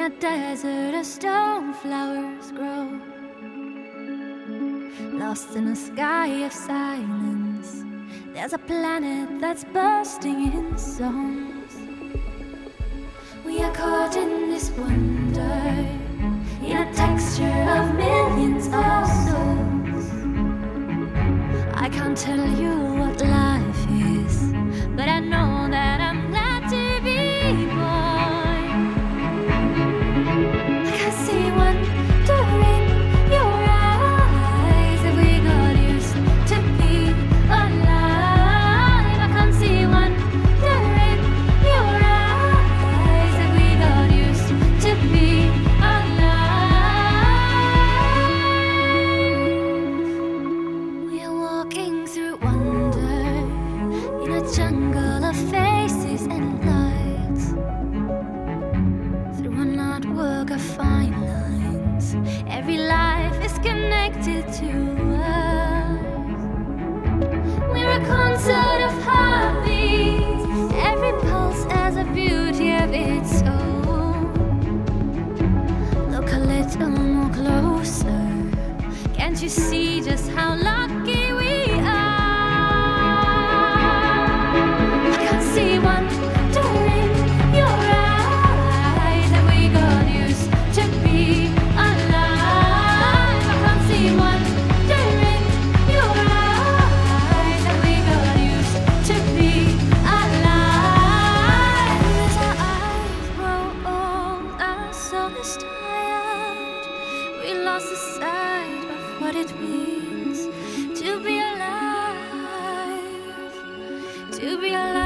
a desert of stone, flowers grow, lost in a sky of silence. There's a planet that's bursting in songs. We are caught in this wonder, in a texture of millions of souls. I can't tell you what life is, but I know that I'm glad to be born. I can see wonder in your eyes, that we got used to be alive. I can see wonder in your eyes, that we got used to be alive. We are walking through wonder, in a jungle of faces and lights, through an artwork of fine lines. Every life is connected to us. We're a concert of heartbeats, every pulse has a beauty of its own. Look a little more closer, can't you see just how lucky we are? I can see wonder in your eyes, that we got used to be alive. I can see wonder in your eyes, that we got used to be alive. And as our eyes grow old, our soul is tired. We lost the sight of what it means to be alive, to be alive.